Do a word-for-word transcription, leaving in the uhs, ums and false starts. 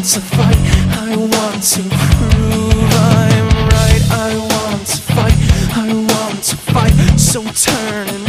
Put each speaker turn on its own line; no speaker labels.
to fight, I want to prove I'm right. I want to fight, I want to fight, so turn